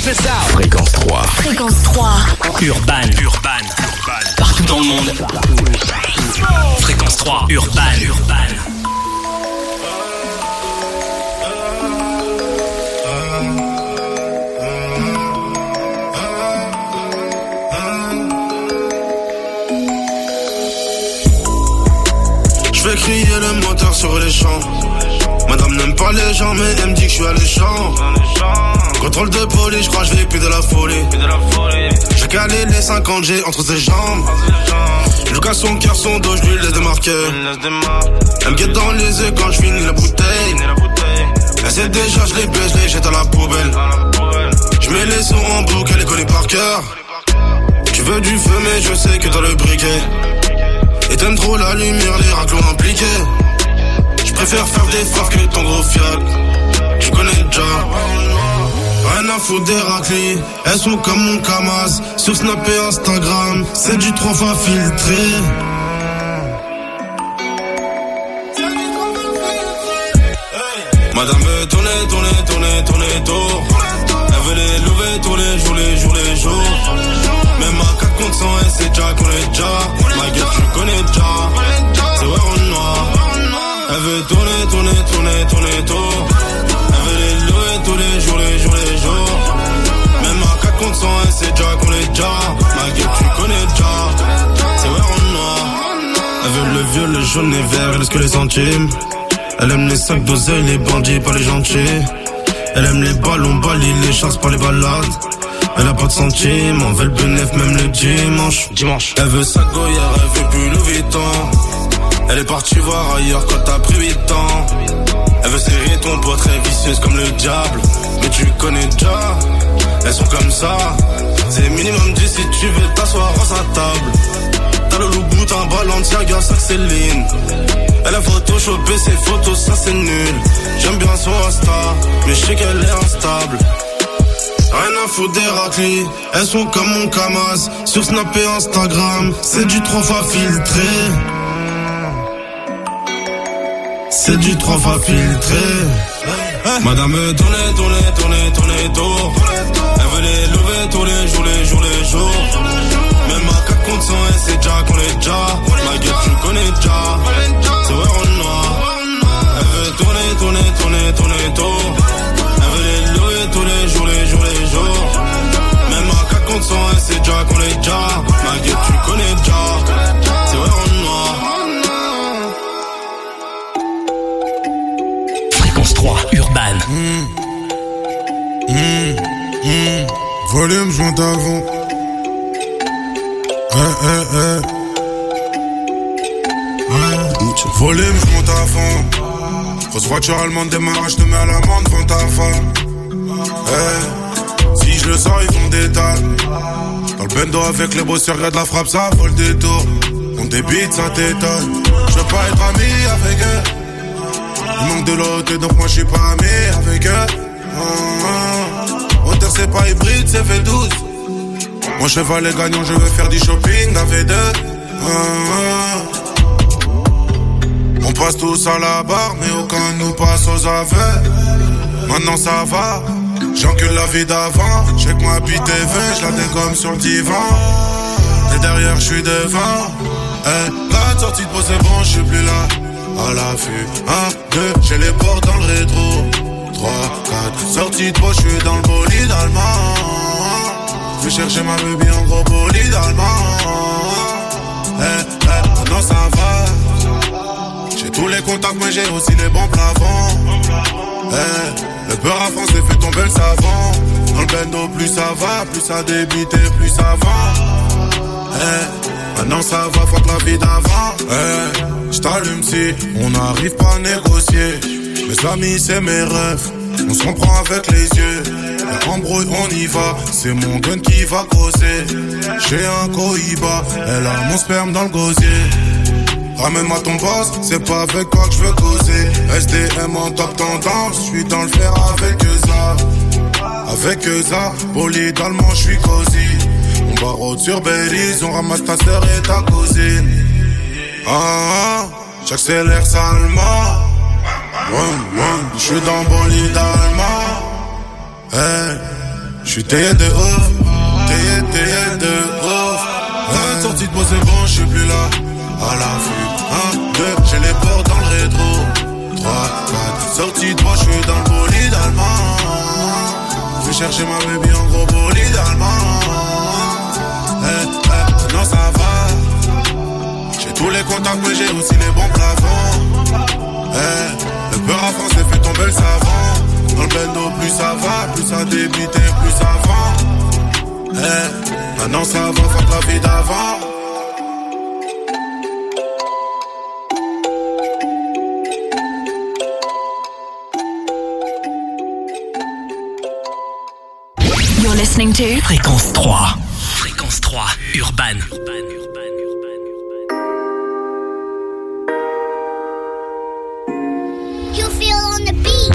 this out. Fréquence 3. Fréquence 3. Urban. Partout dans le monde. Fréquence 3. Urban. Je vais crier le moteur sur les champs. Madame n'aime pas les gens mais elle me dit que je suis alléchant. Contrôle de police, je crois que je vais plus de la folie. J'ai calé les 50 G entre ses jambes. Je casse son cœur, son dos, je lui laisse des marqueurs. Elle me guette dans les yeux quand je finis la bouteille. Elle sait déjà, je les baisse, je les jette à la poubelle. Je mets les sons en boucle, elle les connaît par cœur. Tu veux du feu mais je sais que t'as le briquet. Et t'aimes trop la lumière, les raclos impliqués. Je préfère faire des faves que ton gros fiac. Tu connais déjà. Rien à foutre des raclis. Elles sont comme mon Kamaz. Sur Snap et Instagram. C'est du 3 fois filtré. Madame veut tourner tour. Elle veut les lever tous les jours. Même à 4 contre 100, elle sait déjà qu'on est déjà. Ma gueule, tu connais déjà. C'est vrai en noir. Elle veut tourner tour. Elle veut les lever tous les jours. Même à 4 contre 100, elle sait déjà qu'on est déjà. Ma gueule, tu connais déjà. C'est vrai en noir. Elle veut le vieux, le jaune et vert, elle que les centimes. Elle aime les sacs d'oseille, les bandits, pas les gentils. Elle aime les ballons, balis, les chasses, pas les balades. Elle a pas de centimes, on veut le bénéf même le dimanche. Elle veut sa goyard, elle veut plus Louis Vuitton. Elle est partie voir ailleurs quand t'as pris 8 ans. Elle veut serrer ton poids très vicieuse comme le diable. Mais tu connais déjà, elles sont comme ça. C'est minimum 10 si tu veux t'asseoir à sa table. T'as le loup bout, un Balenciaga, ça que c'est Céline. Elle a photoshopé ses photos, ça c'est nul. J'aime bien son Insta, mais je sais qu'elle est instable. Rien à foutre des raclis, elles sont comme mon Kamaz. Sur Snap et Instagram, c'est du 3 fois filtré. C'est du 3 fois filtré. Madame veut tourner tour. Elle veut les lever tous les jours. Même à 4 contre 100, elle sait déjà qu'on est déjà. Ma gueule, tu connais déjà. C'est vrai en noir. Elle veut tourner tour. Elle veut les lever tous les jours. Même à 4 contre 100, elle sait déjà qu'on est déjà. Ma gueule, tu connais déjà. C'est vrai en noir. Fréquence 3, Urban. Volume, je monte avant. Volume, je monte à fond. Grosse voiture allemande, démarrage, te mets à l'amende devant ta femme. Si je le sors, ils font des tas. Dans le bendo avec les bosseurs, regarde la frappe, ça vole des tours. On débite, ça t'étonne. Je veux pas être ami avec eux. Il manque de l'autre, donc moi je suis pas ami avec eux. Hauteur, c'est pas hybride, c'est V12. Mon cheval est gagnant, je veux faire du shopping avec deux. On passe tous à la barre, mais aucun nous passe aux aveux. Maintenant ça va, j'encule la vie d'avant. Check ma bite TV, je la dégomme sur le divan. Et derrière je suis devant. La sortie de pause c'est bon, je suis plus là. À l'affût, 1, 2, j'ai les portes dans le rétro. 3, 4, sortie de pause, je suis dans le bolide allemand. Je vais chercher ma baby en gros bolide allemand. Maintenant ça va. J'ai tous les contacts mais j'ai aussi les bons plafonds. Le beurre à France les fait tomber le savon. Dans le bendo plus ça va, plus ça débite et plus ça va. Maintenant ça va, fuck la vie d'avant. J't'allume si on n'arrive pas à négocier. Mes amis c'est mes rêves, on se comprend avec les yeux. Embrouille on y va, c'est mon gun qui va causer. J'ai un cohiba, elle a mon sperme dans le gosier. Ramène-moi ton boss, c'est pas avec toi que je veux causer. SDM en top tendance, je suis dans le fer avec Eza. Avec Eza, bolide allemand, je suis cosy. On barre sur Belize, on ramasse ta sœur et ta cousine. J'accélère salement. Je suis dans bolide allemand. Je J'suis TN de ouf, TN de ouf. Sortie de moi c'est bon, j'suis plus là. À la vue, 1, 2, j'ai les portes dans le rétro. 3, 4, sortie de moi, j'suis dans le bolide allemand. J'vais chercher ma baby en gros bolide allemand. Non ça va. J'ai tous les contacts mais j'ai aussi les bons plafonds. Le peur à France fait tomber le savant. Dans le bendo plus ça va, plus ça débite et plus ça vend. Maintenant ça va faire la vie d'avant. You're listening to Fréquence 3. Fréquence 3 Urban. You feel on the beat.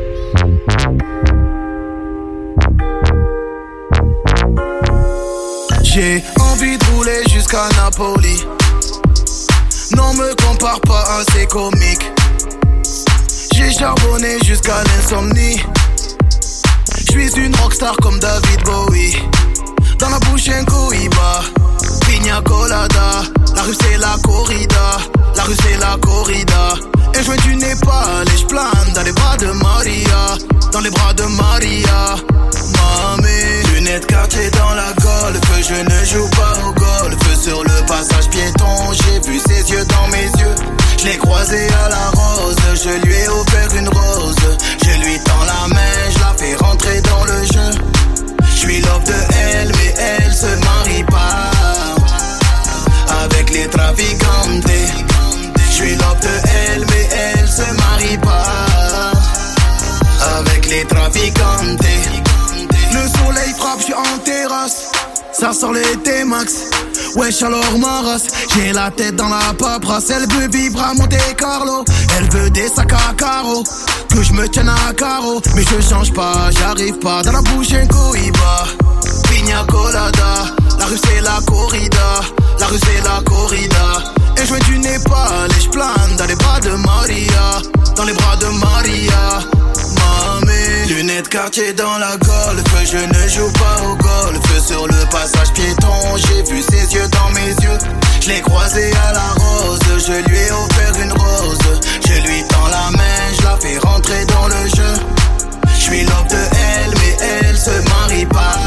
J'ai envie de rouler jusqu'à Napoli. Non me compare pas à ces comiques. J'ai charbonné jusqu'à l'insomnie. J'suis une rockstar comme David Bowie. Dans la bouche un cohiba, pina colada. La rue c'est la corrida, la rue c'est la corrida. Et je viens du Népal et j'plane dans les bras de Maria. Dans les bras de Maria, mamie. Lunettes quartier dans la golf, je ne joue pas au golf. Sur le passage piéton, j'ai vu ses yeux dans mes yeux. Je l'ai croisé à la rose, je lui ai offert une rose. Je lui tends la main, je la fais rentrer dans le jeu. Je suis love de elle, mais elle se marie pas avec les traficantes. Je suis love de elle, mais elle se marie pas avec les traficantes. Le soleil frappe, je suis en terrasse. Ça sort l'été max. Wesh alors ma race. J'ai la tête dans la paperasse. Elle veut vivre à Monte Carlo. Elle veut des sacs à carreaux, que je me tienne à carreau. Mais je change pas, j'arrive pas. Dans la bouche un cohiba, pina colada. La rue c'est la corrida, la rue c'est la corrida. Et je viens du Népal et je plane dans les bras de Maria. Dans les bras de Maria, mamie. Lunettes quartier dans la golf, je ne joue pas au golf. Sur le passage piéton, j'ai vu ses yeux dans mes yeux. Je l'ai croisé à la rose, je lui ai offert une rose. Je lui tends la main, je la fais rentrer dans le jeu. Je suis love de elle, mais elle se marie pas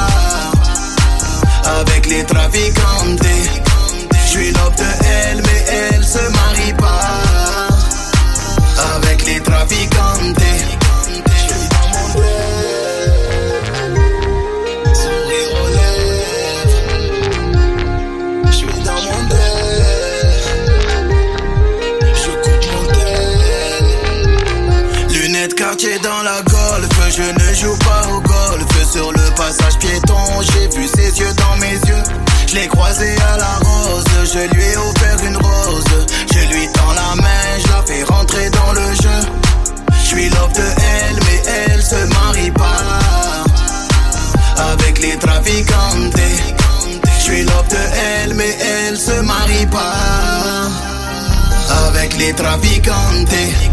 avec les traficantes. Je suis love de elle, mais elle se marie pas avec les traficantes. Quartier dans la golf, je ne joue pas au golf. Sur le passage piéton, j'ai vu ses yeux dans mes yeux. Je l'ai croisé à la rose, je lui ai offert une rose. Je lui tends la main, je la fais rentrer dans le jeu. Je suis love de elle, mais elle se marie pas avec les traficantes. Je suis love de elle, mais elle se marie pas avec les traficantes.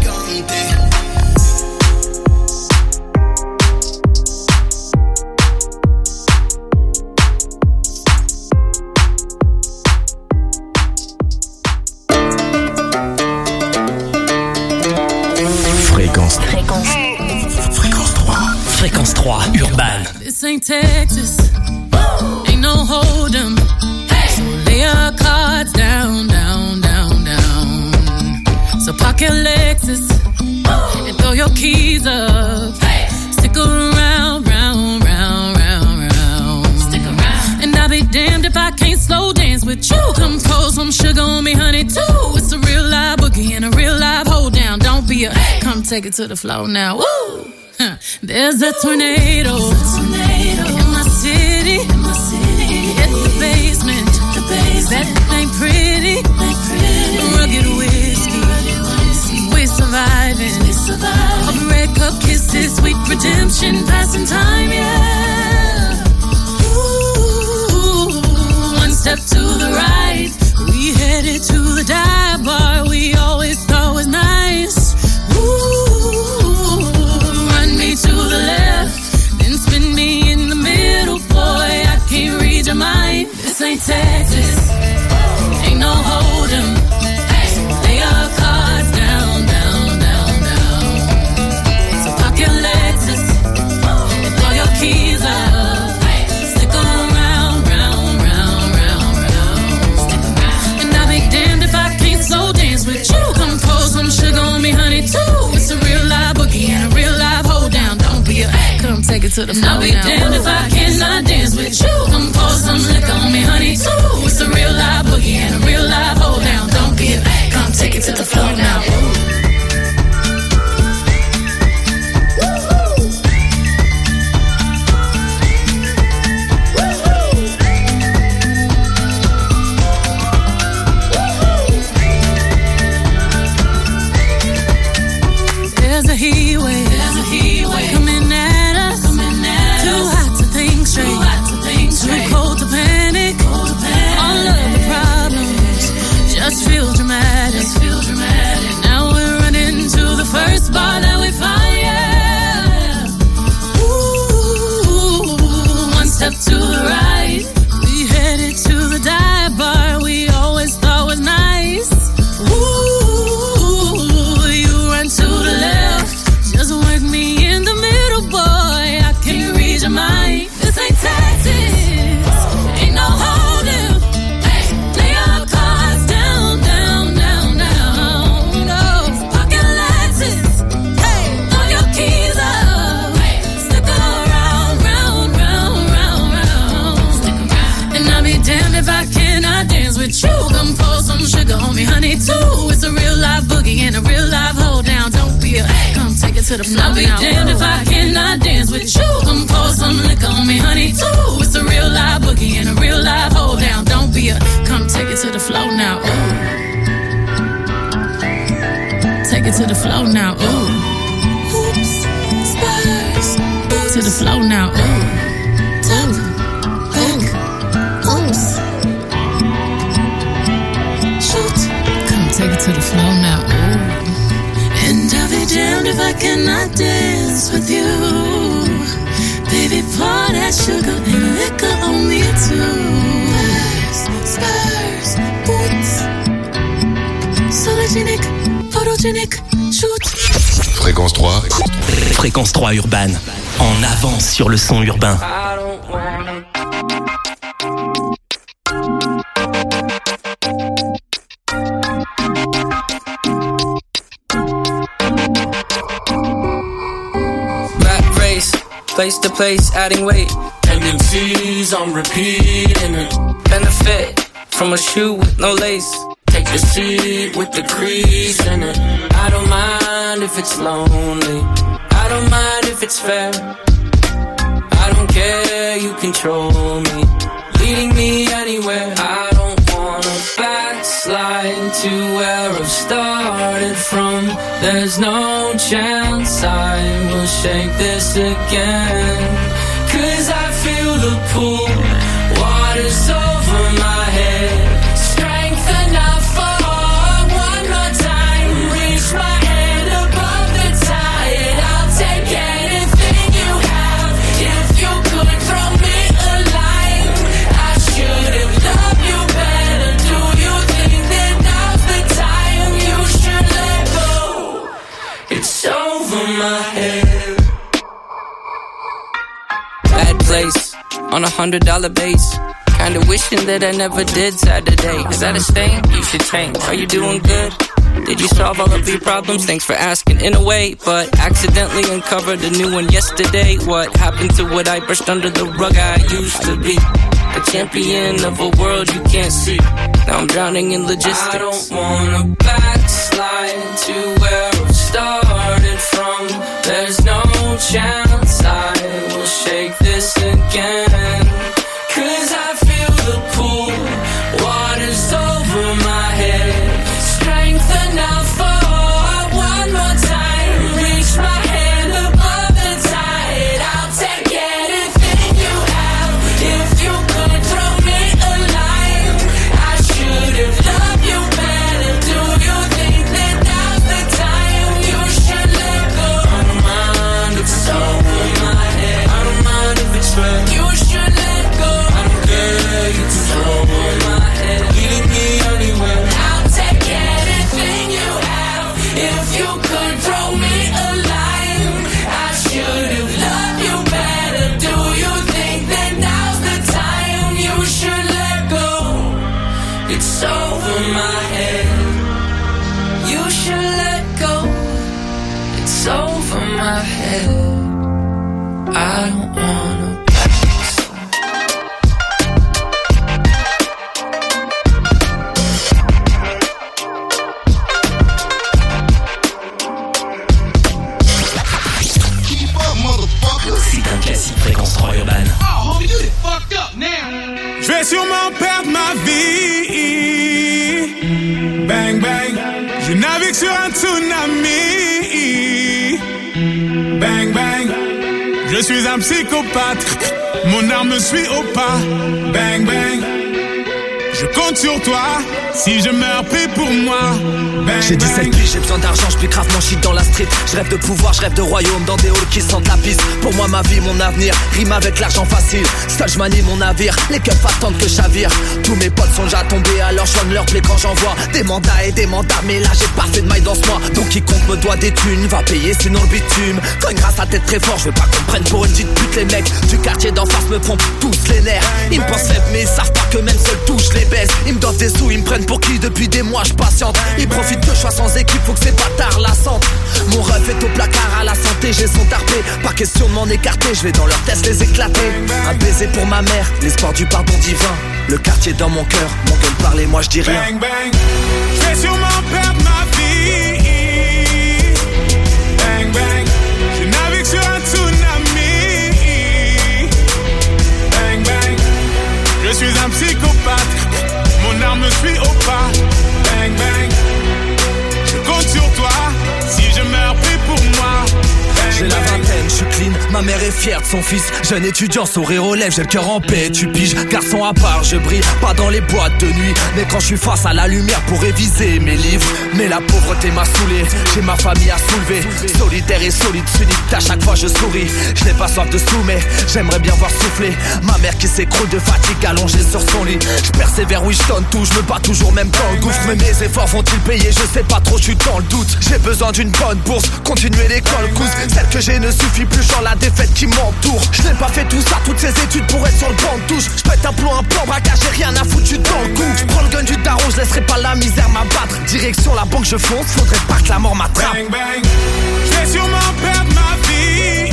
Fréquence 3 Urban. This ain't Texas, ain't no hold 'em. So lay your cards down, down, down, down. So park your Lexus and throw your keys up. Stick around, round, round, round, round. Stick around. And I'll be damned if I can't slow dance with you. Come pour some sugar on me, honey, too. It's a real live boogie and a real live hold down. Don't be a come take it to the floor now. Woo! There's a tornado in my city. Hit the basement. That ain't pretty. Rugged whiskey. We're surviving. All the red cup kisses, sweet redemption, passing time, yeah. Ooh, one step to the right, we headed to the dive bar we always thought was nice. Ooh, run me to the left, then spin me in the middle. it to the floor. I'll be damned if I cannot dance with you. Come pour some liquor on me, honey, too. It's a real live boogie and a real live hold down. Don't be a come take it to the floor now. There's a heat wave coming at us. Too hot to think straight, too cold to panic. All of the problems just feel dramatic. Now we're running to the first bar that we find. Yeah. Ooh, one step to the right, we headed to the dive bar we always thought was nice. Ooh, you run to the left, just work me in the middle, boy. I can't read your mind. This ain't Texas, ain't no holding. Hey, lay your cards down, down, down, down. No, pocket Lexus. Hey, throw your keys up. Hey, stick around, round, round, round, round. Stick around. And I'll be damned if I cannot dance with you. Come pour some sugar on me, honey, too. It's a real live boogie and a real live hold down. Don't be a come take it to the floor. I'll be damned if I cannot dance with you. Come pour some liquor on me, honey, too. It's a real live boogie and a real live hold down. Don't be a come take it to the floor now. Ooh. Take it to the floor now. Ooh. Oops, spurs. To the floor now. Ooh. Oops. Shoot. Come take it to the floor now. Ooh. And I'll be damned if I cannot dance with you. Baby, pour that sugar and liquor on me too. Spurs, boots. Sologenic, photogenic, shoot. Fréquence 3. Fréquence 3 urbaine. En avance sur le son urbain. Place to place, adding weight. Tendencies on repeat and Benefit from a shoe with no lace. Take the seat with the crease in it. I don't mind if it's lonely. I don't mind if it's fair. I don't care, you control me, leading me anywhere. I don't wanna backslide to where I've started from. There's no chance I will shake this again. 'Cause I feel the pull, water's over my head. Strength enough for one more time. Reach my hand above the tide. I'll take anything you have. If you could throw me a line, I should have loved you better. Do you think that now's the time you should let go? It's over my head. Bad place on $100 base. Kinda wishing that I never did Saturday. Is that a stain? You should change. Are you doing good? Did you solve all of your problems? Thanks for asking in a way, but accidentally uncovered a new one yesterday. What happened to what I brushed under the rug I used to be? A champion of a world you can't see. Now I'm drowning in logistics. I don't wanna backslide to where I started from. There's no chance I will shake this again. 'Cause I feel the pull, water's over my head. Strength enough for one more time. Reach my hand above the tide. I'll take anything you have. If you could throw me a line, I should have loved you better. Do you think that now's the time you should let go? I don't mind if it's over my head. I don't mind if it's fair. You should let go. I don't care, you can throw my head. Leading me anywhere. I'll take anything you have. If you could throw me a line, I should have loved you better. Do you think that now's the time you should let go? It's over my head. You should let go. It's over my head. I don't wanna C'est un classique Fréquence 3 urbaine. Je vais sûrement perdre ma vie. Bang bang, je navigue sur un tsunami. Bang bang, je suis un psychopathe. Mon arme me suit au pas. Bang bang, je compte sur toi. Si je meurs, prie pour moi. Bang, j'ai 17 piges, j'ai besoin d'argent, je puis grave mon shit dans la street. Je rêve de pouvoir, je rêve de royaume, dans des halls qui sentent la piste. Pour moi ma vie, mon avenir, rime avec l'argent facile. Seul je manie mon navire, les keufs attendent que je chavire. Tous mes potes sont déjà tombés, alors je soigne leur plaie quand j'envoie des mandats et des mandats. Mais là j'ai pas fait de maille dans ce mois, donc quiconque me doit des thunes va payer sinon le bitume. Cognera sa tête très fort, je veux pas qu'on prenne pour une petite pute. Les mecs du quartier d'en face me pompent tous les nerfs. Ils me pensent faible mais ils savent pas que même seul touche les baisse. Ils me donnent des sous, ils me prennent pour qui depuis des mois je patiente. Ils profitent que je sois sans équipe, faut que ces bâtards la sentent. Mon ref est au placard à la santé, j'ai son tarpé. Pas question de m'en écarter, je vais dans leur test les éclater. Un baiser pour ma mère, l'espoir du pardon divin. Le quartier dans mon cœur, mon gueule parle et moi je dis rien. Bang bang, je vais sûrement perdre ma vie. Bang bang, je navigue sur un tsunami. Bang bang, je suis un psychopathe. Mon arme me suit au pas. Bang bang, je compte sur toi. Si je meurs, prie pour moi. J'ai la vingtaine, je suis clean, ma mère est fière de son fils. Jeune étudiant, sourire aux lèvres, j'ai le cœur en paix, tu piges. Garçon à part, je brille, pas dans les boîtes de nuit. Mais quand je suis face à la lumière pour réviser mes livres. Mais la pauvreté m'a saoulé, j'ai ma famille à soulever. Solitaire et solide, unique, à chaque fois je souris. Je n'ai pas soif de sous, mais j'aimerais bien voir souffler ma mère qui s'écroule de fatigue allongée sur son lit. Je persévère, oui je donne tout, je me bats toujours même dans le gouffre. Mais mes efforts vont-ils payer, je sais pas trop, je suis dans le doute. J'ai besoin d'une bonne bourse, continuer l'école, cousse. Celle que j'ai ne suffit plus, genre la défaite qui m'entoure. Je n'ai pas fait tout ça, toutes ces études pour être sur le banc de touche. Je pète un plomb, un plan, braquage, j'ai rien à foutre, je suis dans le coup. Je prends le gun du daron, je laisserai pas la misère m'abattre. Direction la banque, je fonce, faudrait pas que la mort m'attrape. Bang bang, je vais sûrement perdre ma vie.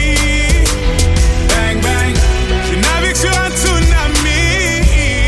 Bang bang, je navigue sur un tsunami.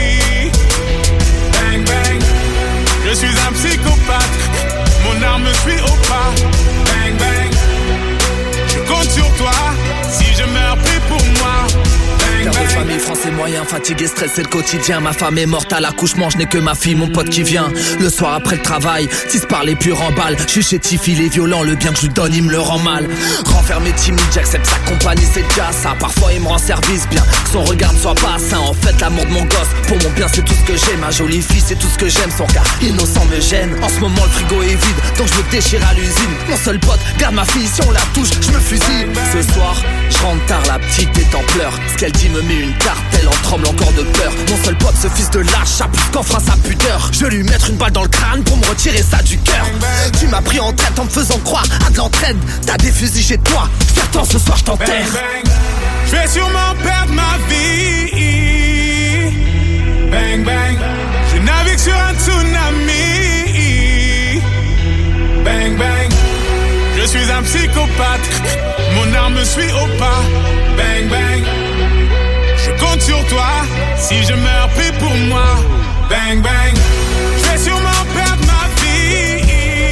Bang bang, je suis un psychopathe. Mon arme me suit au pas. Bang bang, je compte sur toi. Si je meurs, prie pour moi. Père de famille, français moyen, fatigué, stressé le quotidien. Ma femme est morte à l'accouchement, je n'ai que ma fille, mon pote qui vient le soir après le travail, si se parler puis remballe. Je suis chétif, il est violent, le bien que je lui donne il me le rend mal. Renfermé, timide, j'accepte sa compagnie, c'est déjà ça. Parfois il me rend service, bien que son regard ne soit pas sain. En fait l'amour de mon gosse, pour mon bien c'est tout ce que j'aime. Ma jolie fille c'est tout ce que j'aime, son regard innocent me gêne. En ce moment le frigo est vide, donc je me déchire à l'usine. Mon seul pote, garde ma fille, si on la touche, je me fusille. Ce soir, je rentre tard, la petite est en pleurs. Ce qu'elle dit me met une tarte, elle en tremble encore de peur. Mon seul pote, ce fils de lâche, a plus qu'en fera sa pudeur. Je vais lui mettre une balle dans le crâne pour me retirer ça du cœur. Tu m'as pris en traite en me faisant croire à de l'entraide. T'as des fusils chez toi, viens-t'en ce soir je t'enterre. Je vais sûrement perdre ma vie. Bang bang, je navigue sur un tsunami. Bang bang, je suis un psychopathe. Mon arme me suit au pas. Bang bang, je compte sur toi. Si je meurs, prie pour moi. Bang bang, je vais sûrement perdre ma vie.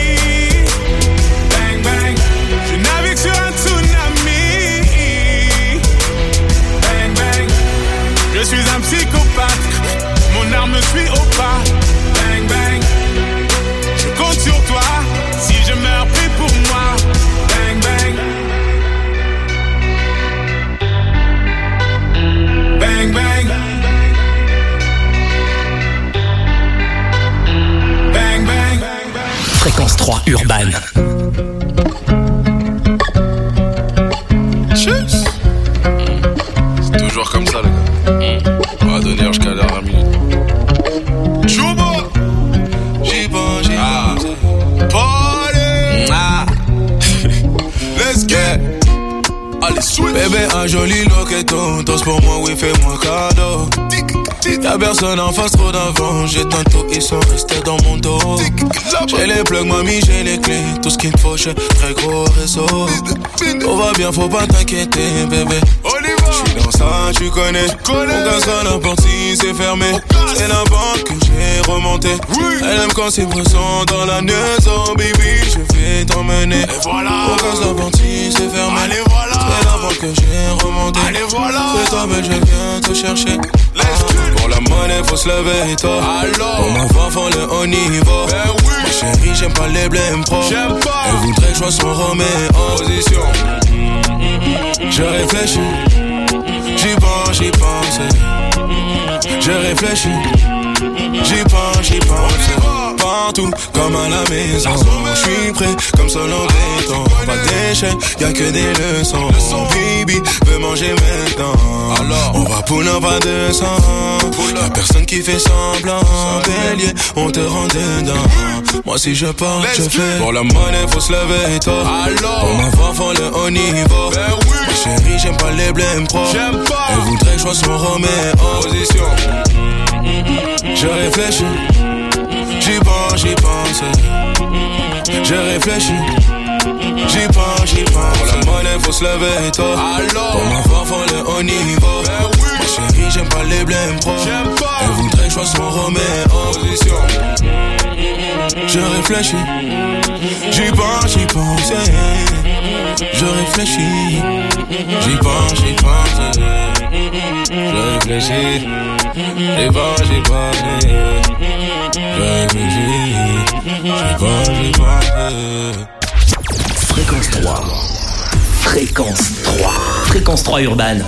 Bang bang, je navigue sur un tsunami. Bang bang, je suis un psychopathe. Mon arme me suit au pas. Bang bang, je compte sur toi. Si je meurs, prie pour moi. Bang bang, bang bang, bang bang. Fréquence 3 urbaine. Cheers. C'est toujours comme ça, les gars. On va donner jusqu'à la dernière minute. Chouba, j'ai pas, party. Let's get. Allez, switch. Bébé, un joli loqueton, danse pour moi, oui, fais-moi cadeau. Y'a personne en face, trop d'avant. J'ai tantôt, ils sont restés dans mon dos. J'ai les plugs, mamie, j'ai les clés. Tout ce qu'il me faut, j'ai très gros réseau. Tout va bien, faut pas t'inquiéter, bébé. J'suis dans ça, tu connais. On cassera la porte si c'est fermé. C'est la banque que j'ai remontée. Elle aime quand c'est pressant dans la maison, baby. Je vais t'emmener. On casse la porte si c'est fermé. C'est la banque que j'ai remontée. C'est toi, belle, je viens te chercher. Pour la monnaie, faut se lever, toi. Pour ma voix, faut le haut niveau. Ma chérie, j'aime pas les blèmes pro. Elle voudrait que je sois son Roméo. Position. Je réfléchis. J'y pense. Je réfléchis. J'y pense. Partout, comme à la maison. J'suis prêt, comme seul en béton. Pas d'échec, y'a que des leçons. Baby, veut manger maintenant. Alors, on va pour un pas de sang. Y'a personne qui fait semblant. Bélier, on te rend dedans. Moi si je pars, je fais. Pour la monnaie, faut se lever, toi. Pour ma voix, faut le haut niveau. Ma chérie, j'aime pas les blèmes pro. Elle voudrait que je sois son Roméo. Position. Je réfléchis. J'y pense. Je réfléchis. J'y pense. Pour la monnaie, faut se lever, toi. Pour ma voix, faut le haut niveau. Ma chérie, j'aime pas les blèmes pro. Elle voudrait que je sois son Roméo. Position. Je réfléchis. J'y pense. Je réfléchis. J'y pense. Je réfléchis. J'y pense. Je réfléchis. J'y pense. Fréquence 3. Fréquence 3. Fréquence 3 urbaine.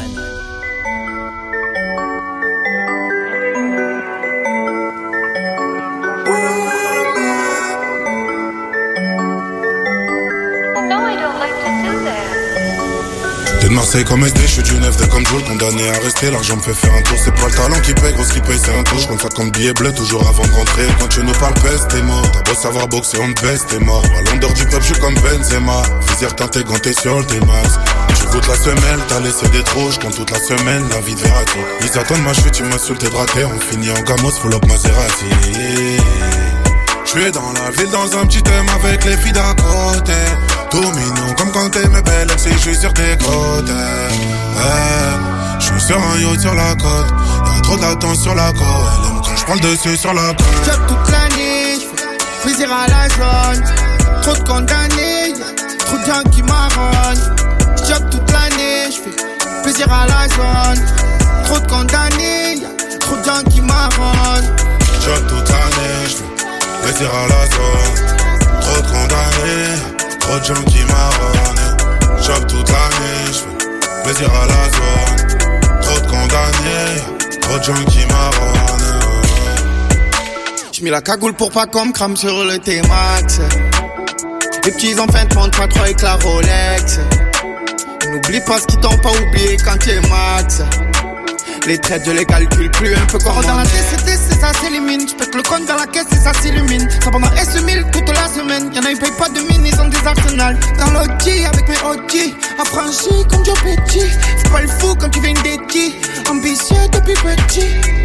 De Marseille comme SD, je suis du 9 comme Joule, condamné à rester, l'argent me fait faire un tour, c'est pas le talent qui paye, gros ce qui paye c'est un tour, j'compte ça comme billet bleu toujours avant de rentrer, quand tu nous parles peste t'es mort, t'as beau savoir boxer on te baisse t'es mort, ballon d'or du peuple je suis comme Benzema, visière teintée ganté sur le T-Max, tu goûtes la semelle, t'as laissé des trous, j'compte toute la semaine, la vie de Verratti, ils attendent ma chute, tu m'insultes et braqué, on finit en gamos, full up Maserati. Je suis dans la ville dans un petit thème avec les filles d'à côté. Tout mignon comme quand t'es mes belles ex et je suis sur tes côtes. Je suis sur un yacht sur la côte. Y'a trop d'attente sur la côte. Elle aime quand je prends le dessus sur la côte. J'job toute l'année, j'fais plaisir à la zone. Trop de condamnés, y'a trop de gens qui marronnent. J'job toute l'année, j'fais plaisir à la zone. Trop de condamnés, y'a trop de gens qui marronnent. J'job toute l'année, j'fais plaisir à la zone. Trop de condamnés, trop de gens qui marronnent. J'job toute l'année, j'fais plaisir à la zone. Trop de condamnés, trop de gens qui marronnent. J'mets la cagoule pour pas qu'on me crame sur le T-Max. Les petits enfants te montrent pas trop avec la Rolex. N'oublie pas ce qu'ils t'ont pas oublié quand t'es max. Les traites je les calcule plus un peu comme dans la TCT c'est ça s'élimine. J'pète le compte dans la caisse et ça s'illumine. Ça pendant S1000 toute la semaine. Y'en a ils payent pas de mine, ils ont des arsenals. Dans l'OG avec mes OG. Affranchi comme Joe Petit. Fais pas le fou quand tu viens d'Eti. Ambitieux depuis petit.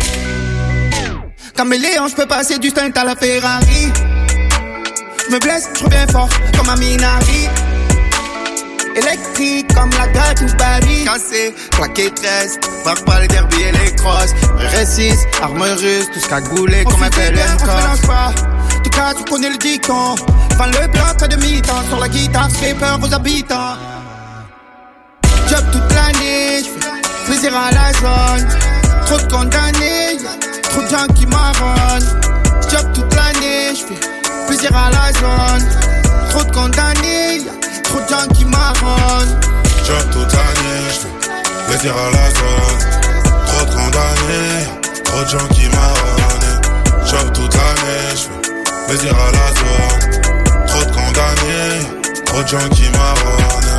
Caméléon j'peux passer du stunt à la Ferrari. J'me blesse, j'reviens fort comme un Minari. Électrique comme la gare ou Paris. Cassé, plaqué 13, marque pas les derbies et les crosses. R6, arme russe, tout ce cagoulé comme un PLM. On se mélange pas, tu casses, tu connais le dicton. Vends le bloc à demi-temps, sur la guitare, j'fais peur aux habitants. Job toute l'année, j'fais plaisir à la zone. Trop de condamnés, y'a trop de gens qui marronnent. Job toute l'année, j'fais plaisir à la zone. Trop de condamnés, y'a trop de gens qui marronnent. Job toute l'année, j'fais plaisir à la zone. Trop de condamnés, trop de gens qui marronnent. Job toute l'année, j'fais plaisir à la zone. Trop de condamnés, trop de gens qui marronnent.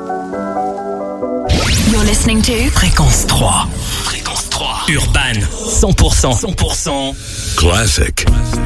You're listening to Fréquence 3. Fréquence 3. Urban. 100% Classic.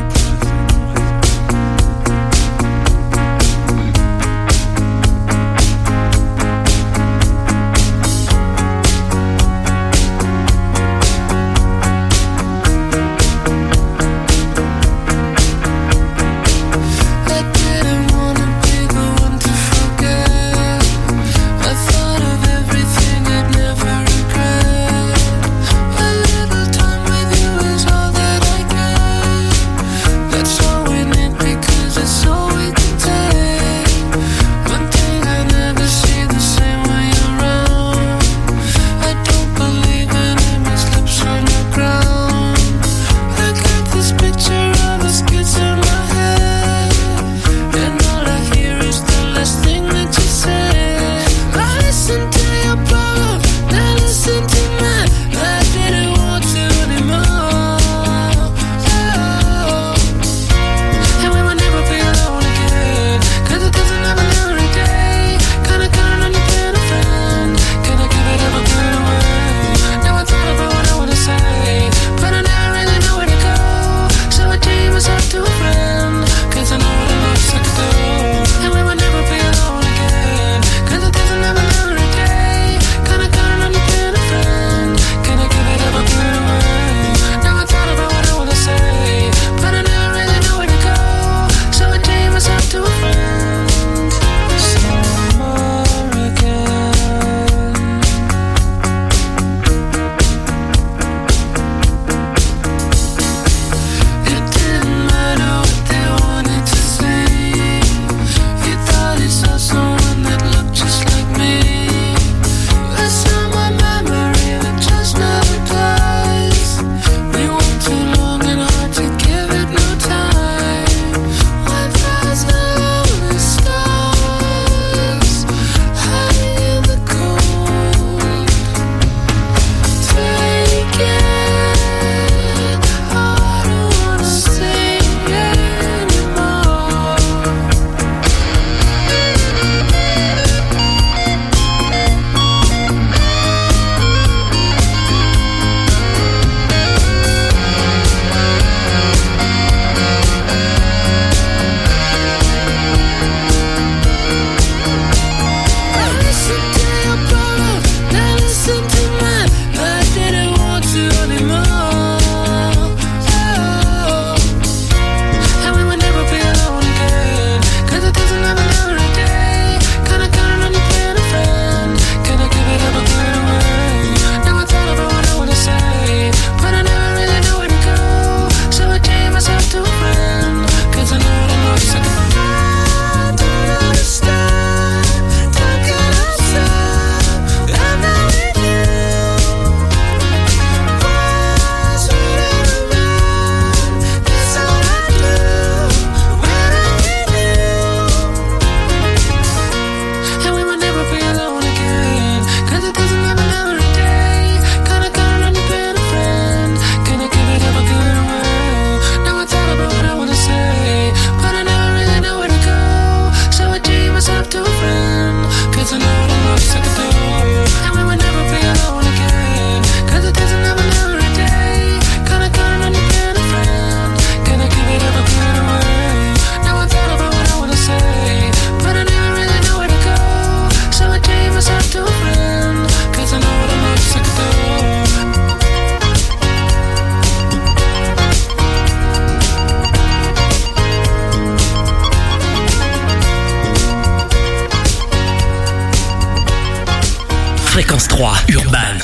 Fréquence 3, Urban.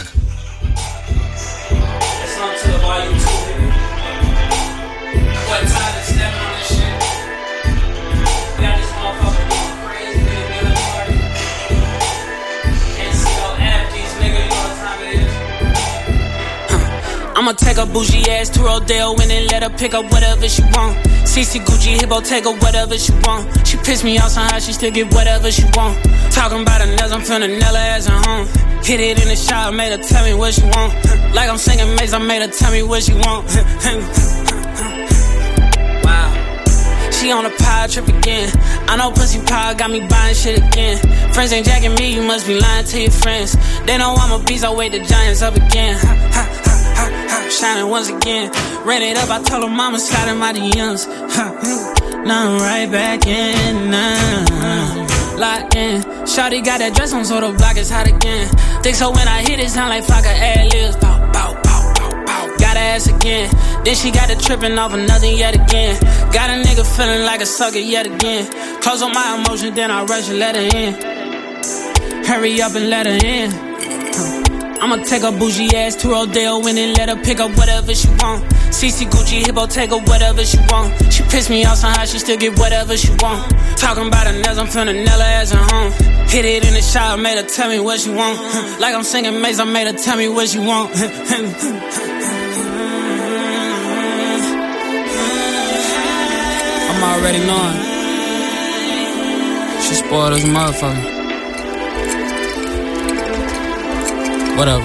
I'ma take a bougie ass to Rodeo and then let her pick up whatever she want. CC Gucci Hippo, take her whatever she want. She pissed me off somehow, she still get whatever she want. Talking about her nails, I'm finna nail her ass at home. Hit it in the shot, made her tell me what she want. Like I'm singing Maze, I made her tell me what she want. Wow. She on a power trip again. I know pussy power got me buying shit again. Friends ain't jacking me, you must be lying to your friends. They know I'm a beast, I wake the giants up again. Shining once again. Ran it up, I told her mama slide in my DMs. Now I'm right back in. Locked in. Shawty got that dress on, so the block is hot again. Think so when I hit it, sound like Flocka ad-libs. Bow, bow, bow, bow, bow. Got her ass again. Then she got it tripping off another yet again. Got a nigga feeling like a sucker yet again. Close on my emotions, then I rush and let her in. Hurry up and let her in. I'ma take a bougie ass to Rodeo and then let her pick up whatever she want. CC Gucci Hippo, take her whatever she want. She pissed me off somehow, she still get whatever she want. Talking about her nails, I'm feeling Nella as at home. Hit it in the shower, made her tell me what she want. Like I'm singing Maze, I made her tell me what she want. I'm already knowing. She spoiled as a motherfucker. Whatever.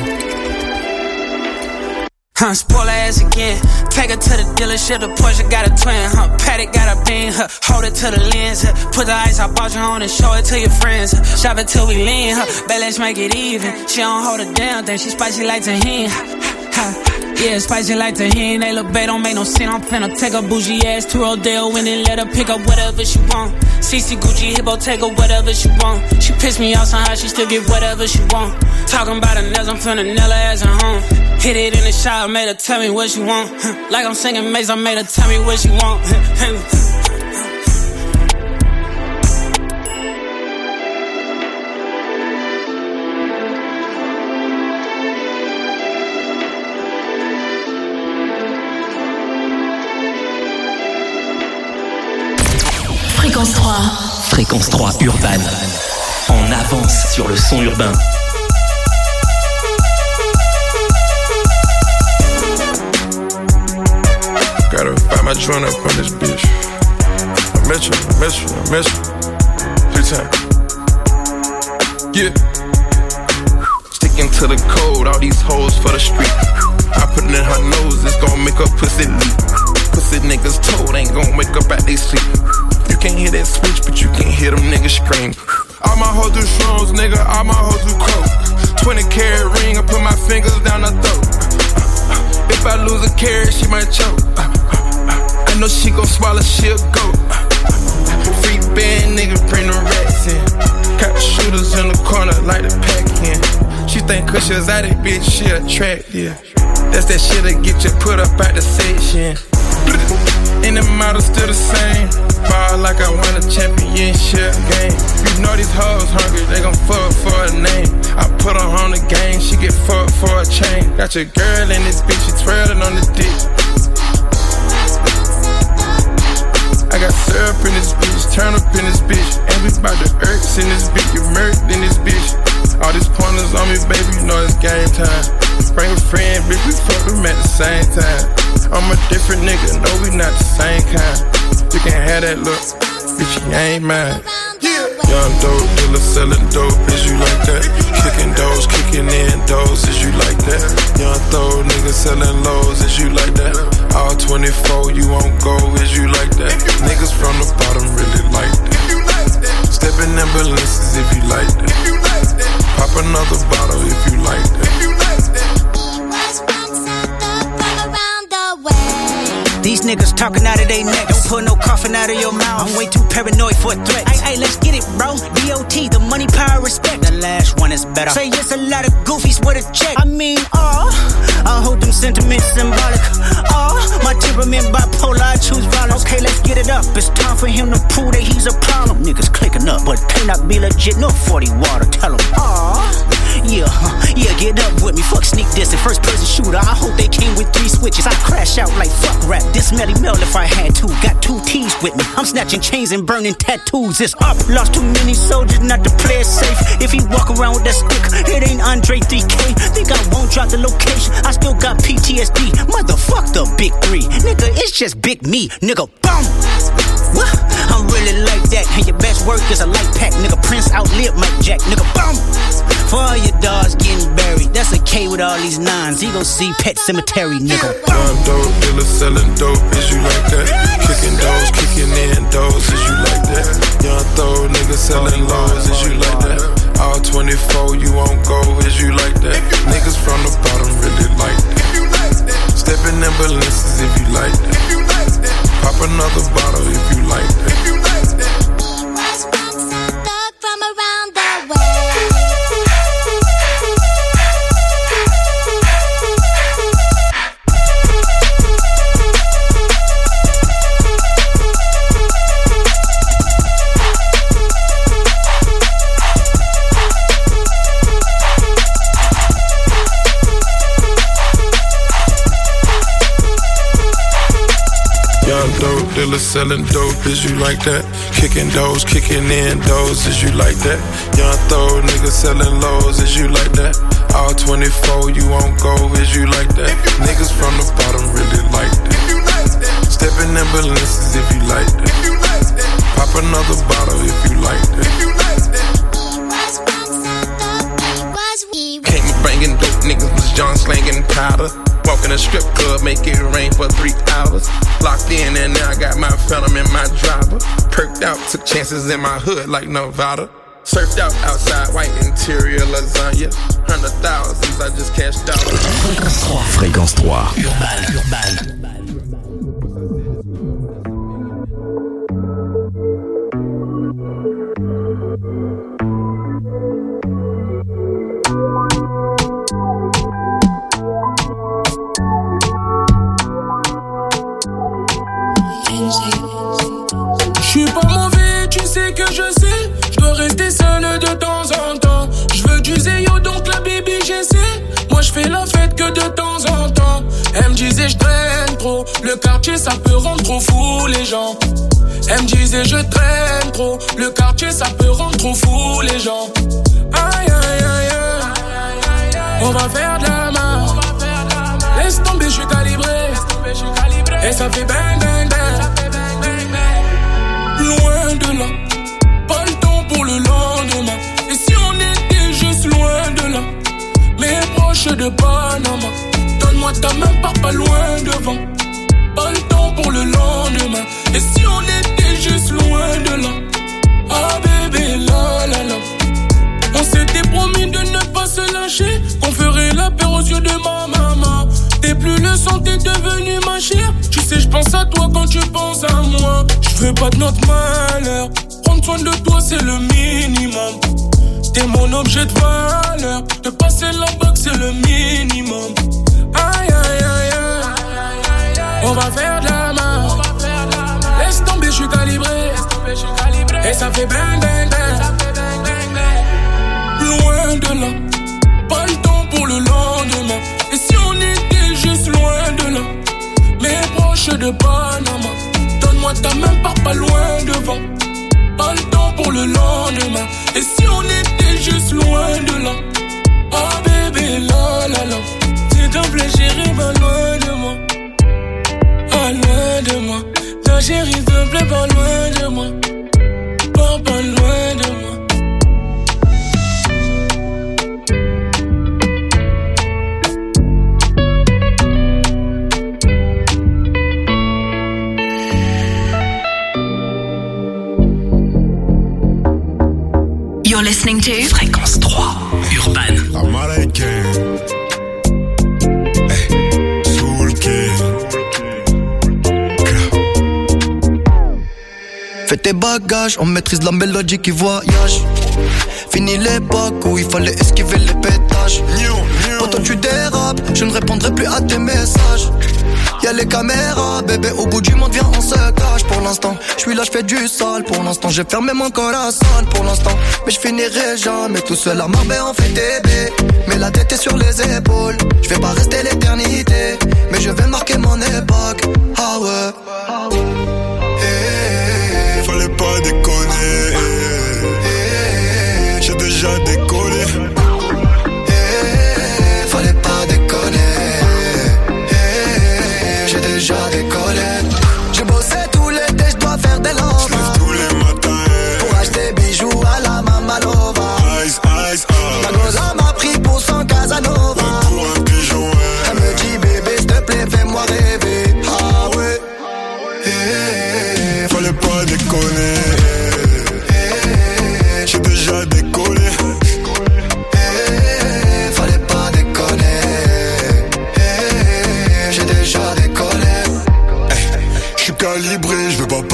Spoil her ass again. Take her to the dealership, the Porsche got a twin. Paddock got a bean, hold it to the lens. Put the ice I bought you on and show it to your friends. Shop it till we lean, bet let's make it even. She don't hold it down, think she spicy like tahini. Yeah, spicy like tahini. They look bad, don't make no sense. I'm finna take a bougie ass to Rodeo and then let her pick up whatever she want. CC Gucci Hippo, take her whatever she want. She pissed me off somehow, she still get whatever she want. Talking about her nails, I'm finna nail her ass at home. Hit it in the shower, made her tell me what she want. Like I'm singing Maze, I made her tell me what she want. Fréquence 3. Fréquence 3 urbaine. En avance sur le son urbain. Gotta find my joint up on this bitch. I miss you. 3 times. Yeah. Sticking to the code, all these hoes for the street. I put it in her nose, it's gon' make her pussy leak. Pussy niggas told, ain't gon' wake up at they sleep. You can't hear that switch, but you can hear them niggas scream. All my hoes do shrooms, nigga, all my hoes do coke. 20 carat ring, I put my fingers down her throat. If I lose a carat, she might choke. I know she gon' swallow, she'll go. Free band, nigga, bring the rats in. Got the shooters in the corner, like the pack in. She think cushions out that bitch, she attractive. That's that shit that get you put up out the section. And the model still the same. Ball like I won a championship game. You know these hoes hungry, they gon' fuck for a name. I put her on the game, she get fucked for a chain. Got your girl in this bitch, she twirling on the dick. I got syrup in this bitch, turn up in this bitch. And we bout the irks in this bitch, get murked in this bitch. All these pointers on me, baby, you know it's game time. Bring a friend, bitch, we fuck them at the same time. I'm a different nigga, no, we not the same kind. You can have that look, bitch, you ain't mine. Young dope dealer selling dope, is you like that? Kicking doors, kicking in doors, is you like that? Young throw nigga selling lows, is you like that? All 24, you won't go, is you like that? Niggas from the bottom really like that. Stepping ambulances if you like that. Pop another bottle if you like that. These niggas talking out of their neck. Don't pull no coffin out of your mouth. I'm way too paranoid for a threat. Ay, let's get it, bro. DOT, the money, power, respect. The last one is better. Say yes, a lot of goofies with a check. I mean, I hold them sentiments symbolic. My temperament bipolar, I choose violence. Okay, let's get it up. It's time for him to prove that he's a problem. Niggas clicking up, but cannot be legit. No 40 water, tell him. Yeah, get up with me. Fuck sneak diss and first person shooter. I hope they came with 3 switches. I crash out like fuck rap. This Melly Mel if I had to. Got 2 T's with me. I'm snatching chains and burning tattoos. It's up. Lost too many soldiers not to play it safe. If he walk around with that stick, it ain't Andre 3K. Think I won't drop the location. I still got PTSD. Motherfuck the big 3. Nigga, it's just big me. Nigga, boom. What? I'm really like that. And your best work is a light pack. Nigga, Prince outlived Mike Jack. Nigga, boom. For all your dogs getting buried. That's a K with all these 9s. He gon' see Pet Cemetery, nigga. Young dope dealer selling dope, is you like that? Kicking doors, kicking in doors, is you like that? Young throw nigga selling lows, is you like that? All 24, you won't go, is you like that? Niggas from the bottom really like that. Stepping in Balenciagas if you like that. Pop another bottle if you like that. From around the world. Young dope dealer selling dope, is you like that? Kicking doors, kicking in doors, is you like that? Young throw nigga selling lows, is you like that? All 24 you won't go, is you like that? Niggas from the bottom really like that. Stepping in Balenciagas if you like that. Pop another bottle if you like that. Came banging dope, niggas was John slanging powder. Walk in a strip club, make it rain for 3 hours. Locked in and now I got my phantom in my driver. Perked out, took chances in my hood like Nevada. Surfed out outside, white interior lasagna. 100,000s, I just cashed out. Fréquence 3. Urban. J'suis pas mauvais, tu sais que je sais. J'dois rester seul de temps en temps. J'veux du zéyo donc la baby j'essaie. Moi j'fais la fête que de temps en temps. Elle me disait j'traîne trop. Le quartier ça peut rendre trop fou les gens. Elle me disait je traîne trop. Le quartier ça peut rendre trop fou les gens. Aïe aïe aïe aïe. On va faire de la marche. Laisse tomber, j'suis calibré. Et ça fait bang bang bang. Loin de là, pas le temps pour le lendemain. Et si on était juste loin de là, mais proche de Panama. Donne-moi ta main, pars pas loin devant. Pas le temps pour le lendemain. Et si on était juste loin de là, ah bébé la la la. On s'était promis de ne pas se lâcher, qu'on ferait la paix aux yeux de ma maman. T'es plus le sang, t'es devenu ma chère. Tu sais, je pense à toi quand tu penses à moi. Je veux pas de notre malheur. Prendre soin de toi, c'est le minimum. T'es mon objet de valeur. De passer la boxe, c'est le minimum. Aïe, aïe, aïe, aïe. On va faire de la marche. Laisse tomber, je suis calibré. Et ça fait bang, bang, bang. Loin de là, pas le temps pour le lendemain. Et si on était juste loin de là, mais proche de Panama. Donne-moi ta main, pars pas loin devant. Pas le temps pour le lendemain. Et si on était juste loin de là, oh bébé la la la. S'il te plaît chérie, pas loin de moi. Pas loin de moi. Ta chérie, s'il te plaît, pas loin de moi. Pas loin de moi. You're listening to Fréquence 3 Urban. Américain. Hey, Soul King. Fais tes bagages, on maîtrise la mélodie qui voyage. Fini l'époque où il fallait esquiver les pétages. Quand tu dérapes, je ne répondrai plus à tes messages. Y'a les caméras, bébé, au bout du monde, viens, on se cache. Pour l'instant, je suis là, je fais du sale. Pour l'instant, j'ai fermé mon corazon. Pour l'instant, mais je finirai jamais tout seul à Marbella, on fait bébé. Mais la tête est sur les épaules. Je vais pas rester l'éternité, mais je vais marquer mon époque. Ah ouais. Fallait pas déconner. J'ai déjà décollé. Fallait pas déconner. J'ai déjà décollé. J'ai bossé tout l'été, je dois faire des lovas. J'lève tous les matins pour acheter bijoux à la Mamalova. Ice, ice, La goza m'a pris pour son Casanova. Pour un pigeon, elle me dit bébé, s'il te plaît, fais-moi rêver. Ah ouais. Fallait pas déconner. J'ai déjà décollé. Fallait pas déconner. J'ai déjà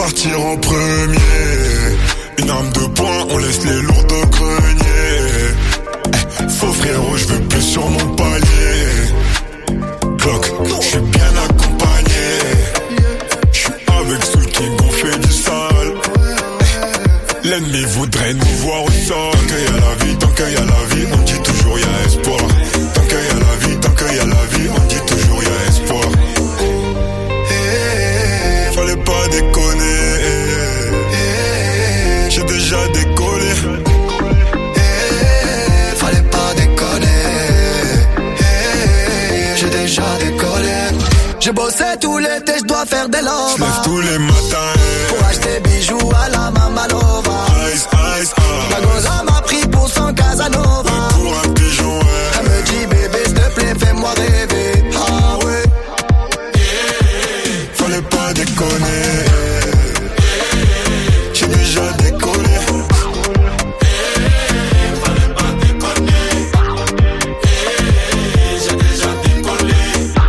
partir en premier. Une arme de poing, on laisse les lourds de grenier. Faux frérot, je veux plus sur mon palier. Clock, je suis bien accompagné. Je suis avec Soul King, on fait du sale. L'ennemi voudrait nous voir au sol. Tant qu'il y a la vie, tant qu'il y a la vie, on dit toujours il y a espoir. Tant qu'il y a la vie, tant qu'il y a la vie, on dit toujours il y a espoir. Fallait pas déconner. J'ai déjà décollé. Fallait pas déconner. J'ai déjà décollé. J'ai bossé tout l'été, je dois faire des lobes. J'lève tous les matins pour acheter bijoux à la Mamalova. Ice, ice, ma goza m'a pris pour son Casanova. Pour un pigeon, ouais. Elle me dit bébé, s'il te plaît, fais-moi rêver. Ah ouais. Fallait pas déconner. J'ai déjà décollé. Fallait pas déconner. J'ai déjà décollé.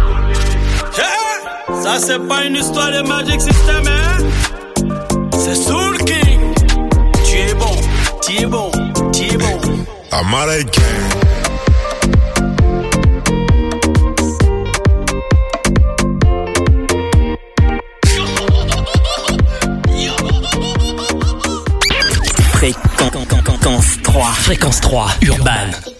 Ça c'est pas une histoire de Magic System, hein. C'est Soul King. Tu es bon, tu es bon, tu es bon. Américain. Fréquence 3. Fréquence 3, Urban.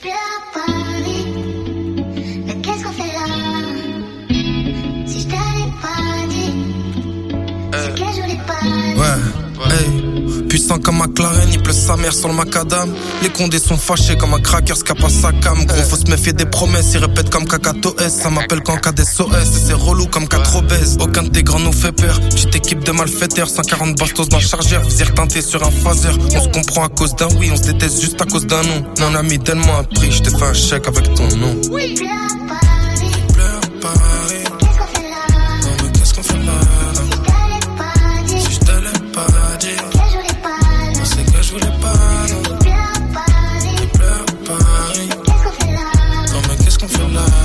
Mais qu'est-ce qu'on fait là? Si je t'avais pas dit, c'est que je voulais pas dire. Ouais, hey. Puissant comme McLaren, il pleut sa mère sur le macadam. Les condés sont fâchés comme un cracker, scapa sa cam. Gros, faut se méfier des promesses, ils répètent comme Kakato S. Ça m'appelle qu'en cas d'SOS, et c'est relou comme 4 obèses. Aucun de tes grands nous fait peur. Petite équipe de malfaiteurs, 140 bastos dans le chargeur. Vous y retentez sur un phaser. On se comprend à cause d'un oui, on se déteste juste à cause d'un non. Mon ami, donne-moi un prix, je te fais un chèque avec ton nom. Oui, Pleure Paris. Non mais qu'est-ce qu'on fait là? Si je t'allais pas dire, on sait que je voulais pas, non. Pleure Paris. Non mais qu'est-ce qu'on fait là?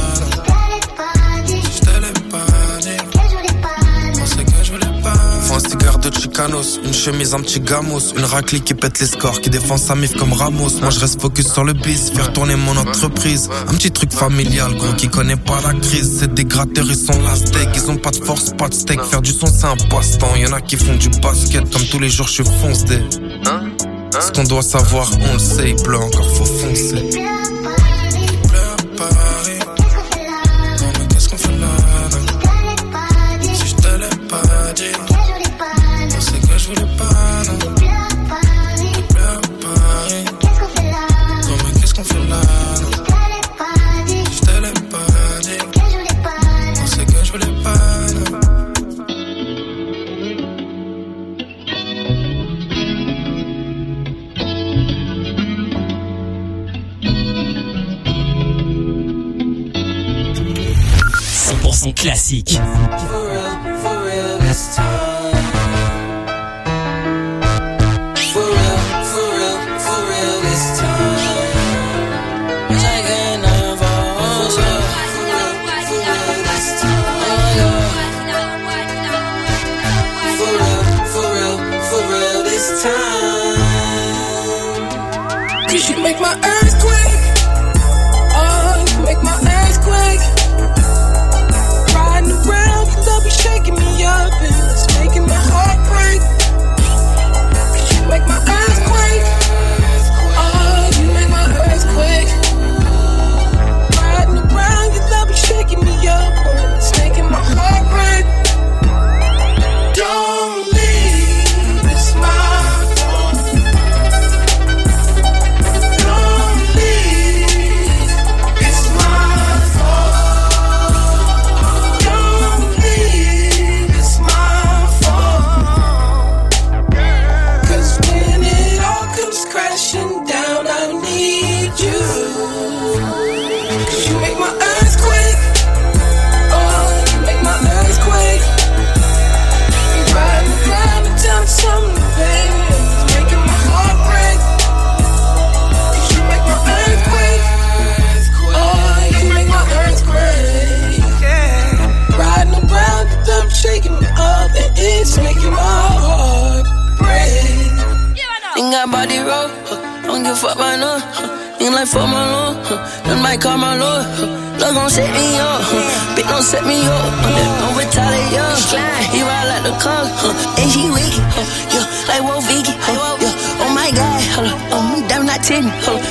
Si je t'allais pas dire, on sait que je voulais pas. Faut un cigare de Chicanos, une chemise, un petit gamos, une raclée qui pète les scores, qui défend sa mif comme Ramos. Moi je reste focus sur le biz, faire tourner mon entreprise. Un petit truc familial, gros, qui connaît pas la crise. C'est des gratteurs, ils sont la steak, ils ont pas de force, pas de steak. Faire du son c'est un passe-temps, y'en a qui font du basket. Comme tous les jours je suis foncé. Ce qu'on doit savoir, on le sait, il pleut encore, faut foncer. Pleure Paris. Non mais qu'est-ce qu'on fait là? Si je t'allais pas dire, on sait que je voulais pas, non. Pleure Paris. Non mais qu'est-ce qu'on fait là? Si je t'allais pas dire, on sait que je voulais pas, non. Classique. For real this time. For real this time. Taking over. For real this time. For real this time. 'Cause you make my earthquake. Oh, you make my earthquake. Riding around, you'll be shaking me up and it's making my heart break. 'Cause you make my earthquake. Oh, you make my earthquake. Riding around, you'll be shaking me up and it's making my heart break. Don't leave, it's my fault. Don't leave, it's my fault. give a fuck by no. Nigga like fuck my lord. Them might call my lord. Love gon' set me up. Bitch don't set me up. Don't retaliate, yeah. He ride like the car. And she wicked. Yeah, like Wolf Vicky. Yeah, oh my God. Damn not 10.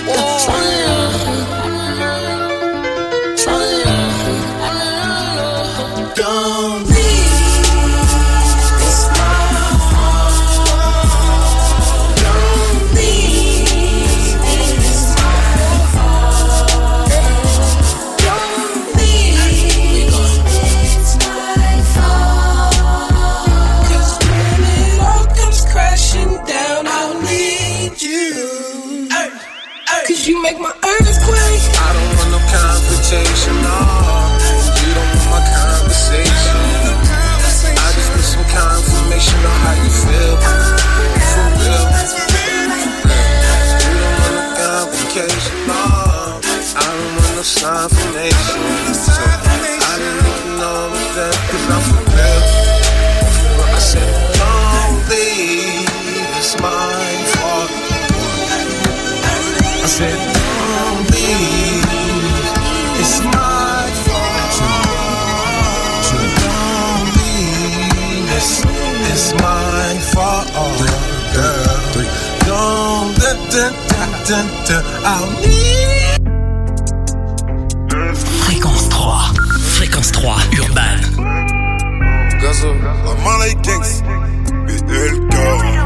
Don't leave. You make my earthquake. I don't want no confrontation, no. You don't want my conversation. I just need some confirmation on how you feel. For real. You don't want no complication, no. I don't want no confirmation. So I didn't even know that, cause I'm for real. I said, don't leave, it's my fault. I said, don't leave, it's my fault. Don't leave, it's my fault. Don't, I'll need. Fréquence 3, Fréquence 3, Urban. Gazo, la main les gangs, BLK.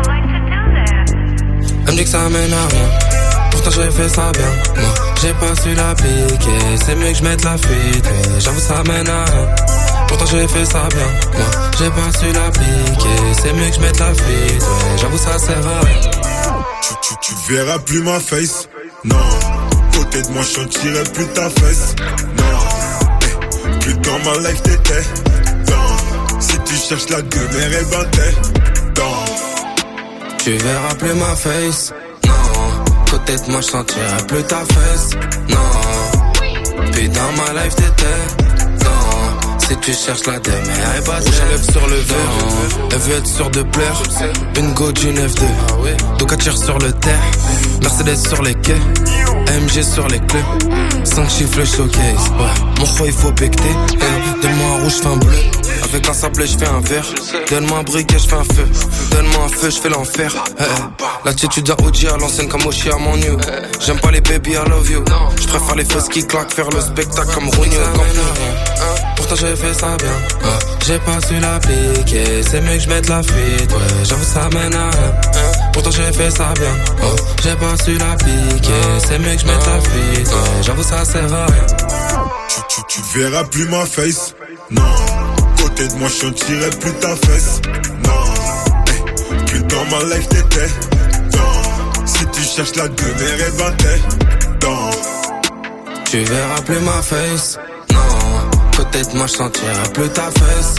Elle me dit que ça mène à rien. Pourtant j'ai fait ça bien, moi j'ai pas su l'appliquer. C'est mieux que je mette la fuite, ouais, j'avoue ça mène à rien. Pourtant j'ai fait ça bien, moi j'ai pas su l'appliquer. C'est mieux que je mette la fuite, ouais, j'avoue ça sert à rien. Tu verras plus ma face, non. Côté de moi je sentirai plus ta fesse, non. Plus dans ma life t'étais, non. Si tu cherches la demeure, et ben t'es, non. Tu verras plus ma face, côté de moi, je sentirai plus ta fesse, non. Puis dans ma life, t'étais, non. Si tu cherches la demeure, et bah j'enlève sur le verre. Elle veut être sûre de plaire. Une go d'une F2. Donc elle tire sur le terre. Mercedes sur les quais. AMG sur les clés. 5 chiffres showcase. Ouais. Mon roi, il faut becter. Hey, donne-moi un rouge, fin bleu. Avec un sablé, je fais un verre. Donne-moi un briquet, je fais un feu. Donne-moi un feu, je fais l'enfer. Hey, l'attitude à OG à l'ancienne comme Oshi à mon new. J'aime pas les baby, I love you. Je préfère les fesses qui claquent, faire le spectacle comme Rooney au Camp Nou. Pourtant j'ai fait ça bien, j'ai pas su l'appliquer. C'est mieux que je mette la fuite, ouais, j'avoue ça mène à rien. Pourtant j'ai fait ça bien, j'ai pas su l'appliquer. C'est mieux que je mette la fuite, ouais, j'avoue ça sert à rien. Tu verras plus ma face, non. Côté de moi je sentirai plus ta fesse, non. Plus dans ma life t'étais, non. Si tu cherches la demeure, et ben t'es, non. Tu verras plus ma face, non. Côté de moi je sentirai plus ta fesse,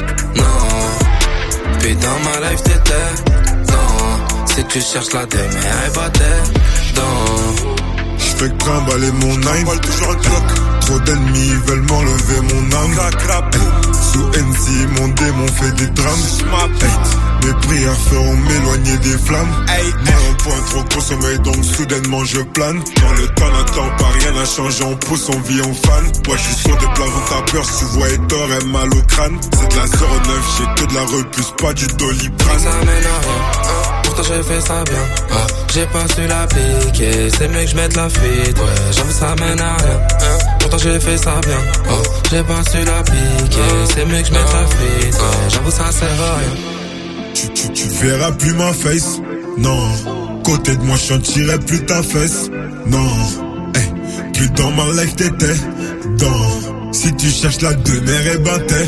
non. Puis dans ma life t'étais, non. Si tu cherches la demeure, et bah t'es, non. J'fais trimballer mon nine, toujours un clock. Trop d'ennemis veulent m'enlever mon âme. Sous NC, mon démon fait des drames. Mes prières feront m'éloigner des flammes. Moi un point trop consommé, donc soudainement je plane. Dans le temps n'attend pas, rien n'a changé, on pousse, on vit, on fan. Moi je suis sur des plafonds, t'as peur, si tu vois et tort, elle mal au crâne. C'est de la 09, j'ai que de la repousse, pas du doliprane. Ça mène à rien, pourtant j'ai fait ça bien, j'ai pas su l'appliquer. C'est mieux que je mette la fuite, ouais, j'avoue ça mène à rien. Pourtant j'ai fait ça bien, j'ai pas su l'appliquer. C'est mieux que je mette la fuite, ouais, j'avoue ça sert à rien. Tu verras plus ma face, non. Côté de moi je sentirai plus ta fesse, non. Hey, plus dans ma life t'étais, non. Si tu cherches la demeure, et ben t'es,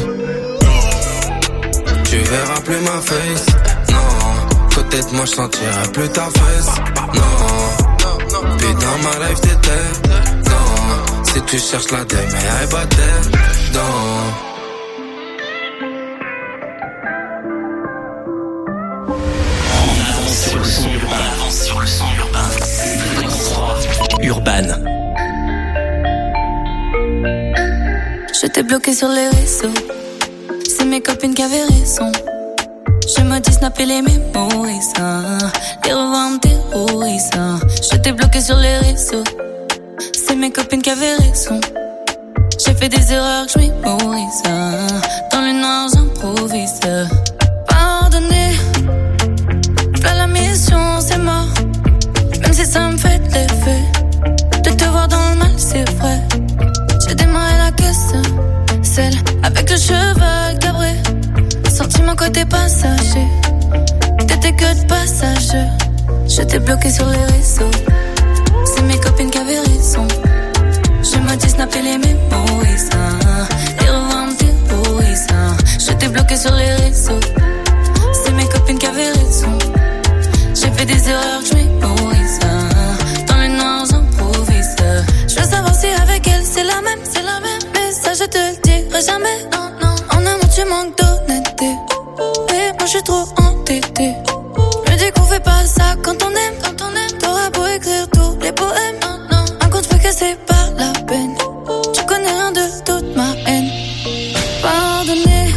non. Tu verras plus ma face, non. Côté de moi je sentirai plus ta fesse, non. Puis dans ma life t'étais, non. Si tu cherches la demeure, et bah t'es, non. On avance sur le son urbain. Fréquence 3, Urban. Je t'ai bloqué sur les réseaux. C'est mes copines qui avaient raison. Je me dis snapper les mémories, les revoir me terrorise. Je t'ai bloqué sur les réseaux, c'est mes copines qui avaient raison. J'ai fait des erreurs que je mémorise, dans le noir j'improvise. Pardonnez, là la mission c'est mort, même si ça me fait de l'effet de te voir dans le mal, c'est vrai. J'ai démarré la caisse, celle avec le cheval cabré, sorti mon côté passager, t'étais que de passage. Je t'ai bloqué sur les réseaux, c'est mes copines qui avaient raison. Je me dis snapper les mémories, les revoir me terrorise. Je t'ai bloqué sur les réseaux, c'est mes copines qui avaient raison. J'ai fait des erreurs que je mémorise, dans le noir j'improvise. Je veux savoir si avec elle c'est la même, mais ça je te le dirai jamais. En amour tu manques d'honnêteté, et moi je suis trop entêtée. Me dis qu'on fait pas ça quand on aime, t'auras beau écrire tous les poèmes, un compte peut casser par la peine. Tu connais rien de toute ma haine. Pardonnez,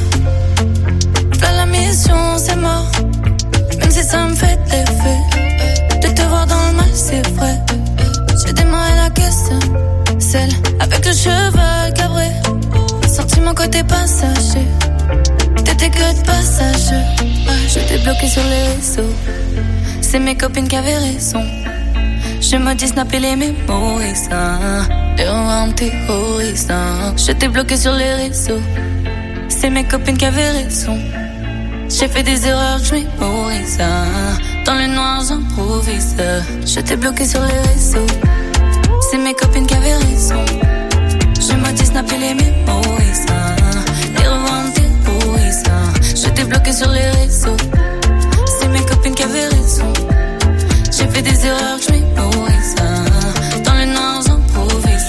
là la mission c'est mort, même si ça me fait de l'effet de te voir dans le mal, c'est vrai. J'ai démarré la caisse, celle avec le cheval cabré, sorti mon côté passager, t'étais que de passage. Je t'ai bloqué sur les réseaux, c'est mes copines qui avaient raison. Je me dis snapper les mémories, les revoir me terrorise. Je t'ai bloqué sur les réseaux, c'est mes copines qui avaient raison. J'ai fait des erreurs que je mémorise, dans le noir j'improvise. Je t'ai bloqué sur les réseaux, c'est mes copines qui avaient raison. Je me dis snapper les mémories, les revoir me terrorise. Je t'ai bloqué sur les réseaux, c'est mes copines qui avaient raison. J'ai fait des erreurs que je mémorise, dans le noir j'improvise.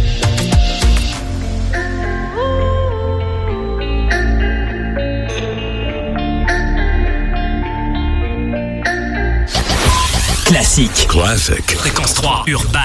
Classique. Fréquence 3, Urban.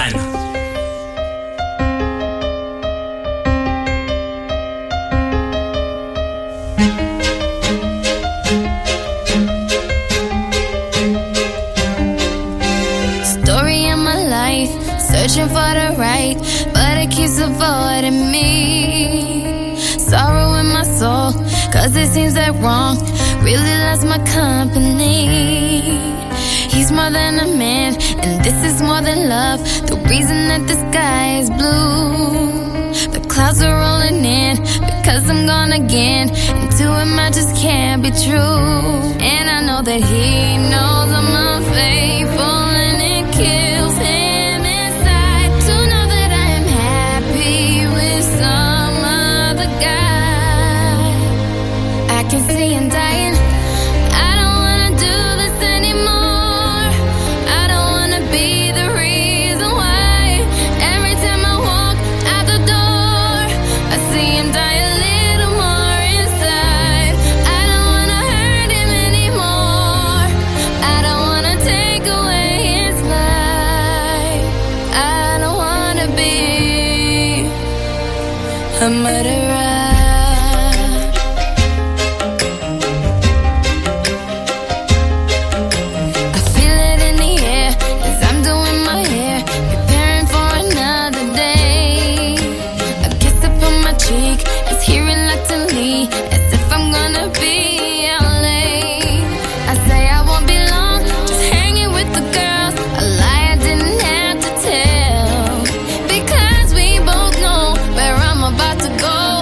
Searching for the right, but it keeps avoiding me. Sorrow in my soul, cause it seems that wrong really loves my company. He's more than a man, and this is more than love. The reason that the sky is blue, the clouds are rolling in, because I'm gone again, and to him I just can't be true. And I know that he knows I'm unfaithful, and it kills him. I can see him dying. I don't wanna do this anymore. I don't wanna be the reason why. Every time I walk out the door, I see him die a little more inside. I don't wanna hurt him anymore. I don't wanna take away his life. I don't wanna be a murderer. Go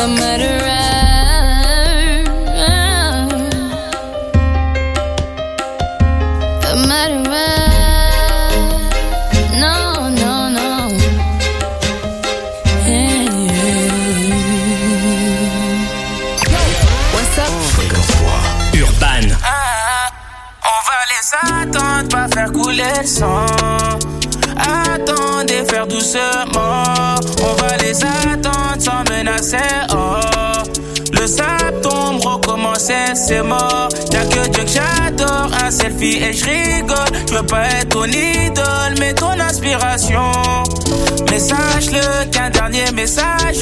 a murderer. A murderer. No, no, no. Hey. What's up? Urban. On va les attendre, pas faire couler le sang. Attendez, faire doucement. On va les attendre sans menacer. Oh, le sable tombe, recommencer, c'est mort. Y'a que Dieu que j'adore, un selfie et je rigole. Je veux pas être ton idole, mais ton inspiration. Mais sache-le qu'un dernier message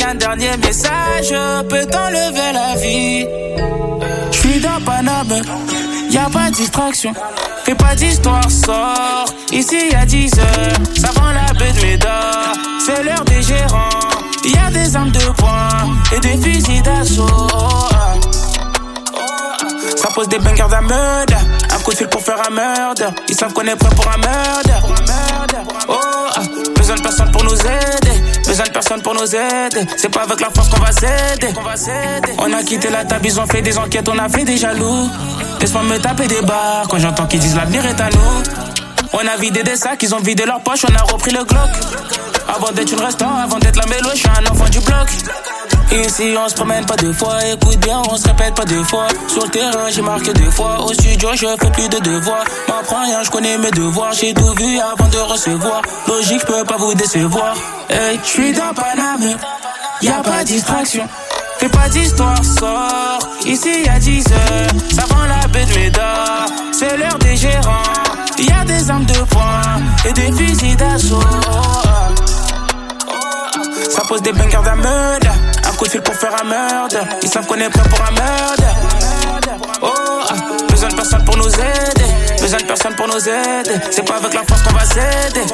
peut t'enlever la vie. J'suis dans Paname, y'a pas de distraction. Fais pas d'histoire, sors. Ici y'a 10 heures, ça vend la baie de Médard. C'est l'heure des gérants. Y'a des armes de poing et des fusils d'assaut. Ça pose des bangers d'un meurtre. Un coup de fil pour faire un meurtre. Ils savent qu'on est prêt pour un meurtre. Besoin de personne pour nous aider. Besoin de personne pour nous aider. C'est pas avec la force qu'on va s'aider. On a quitté la table, ils ont fait des enquêtes, on a fait des jaloux. Laisse-moi me taper des barres quand j'entends qu'ils disent l'avenir est à nous. On a vidé des sacs, ils ont vidé leurs poches, on a repris le Glock. Avant d'être une restant, avant d'être la mélo, je suis un enfant du bloc. Ici on se promène pas deux fois, écoute bien, on se répète pas deux fois. Sur le terrain j'ai marqué deux fois, au studio je fais plus de devoirs. M'apprends rien, je connais mes devoirs, j'ai tout vu avant de recevoir. Logique, je peux pas vous décevoir. Hey, je suis dans Paname, y'a pas de distraction. Fais pas d'histoire, sors. Ici y'a 10 heures, ça vend la baie de Médard. C'est l'heure des gérants. Y'a des armes de poing et des fusils d'assaut. Ça pose des bangers d'un meurtre. Un coup de fil pour faire un meurtre. Ils savent qu'on est prêt pour un meurtre. Besoin de personne pour nous aider. Besoin de personne pour nous aider. C'est pas avec la force qu'on va s'aider.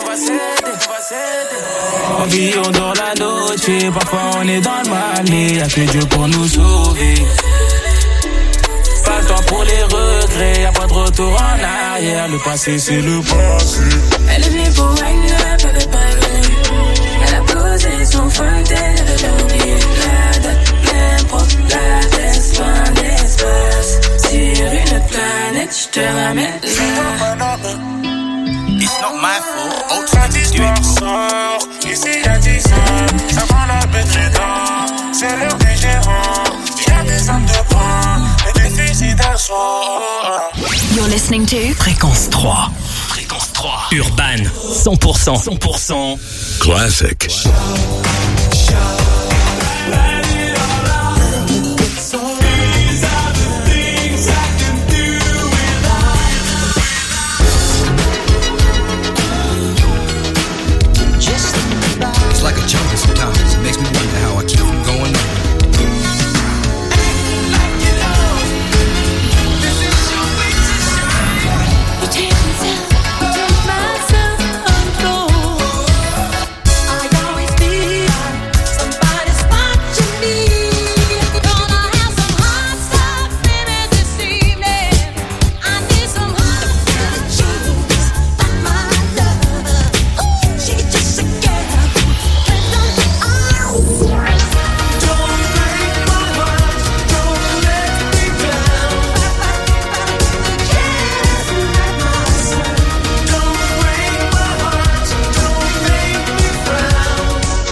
On vit, on dort la noche. Parfois on est dans le mal, mais y'a que Dieu pour nous sauver. Pas le temps pour les regrets, y'a pas de retour en arrière. Le passé c'est le passé. Elle est venue pour wine up, elle veut pas venir. Elle a posé son fontaine, elle a oublié la date. N'importe la laisse loin d'espace. Sur une planète, j'te ramène là. It's not my fault, autre histoire sort. Ici y'a 10 ans, ça vend la baie de Médard. C'est l'heure des gérants. Y'a des armes de poing et des fusils d'assaut. You're listening to Fréquence 3. Fréquence 3. Urban. 100%. Classic.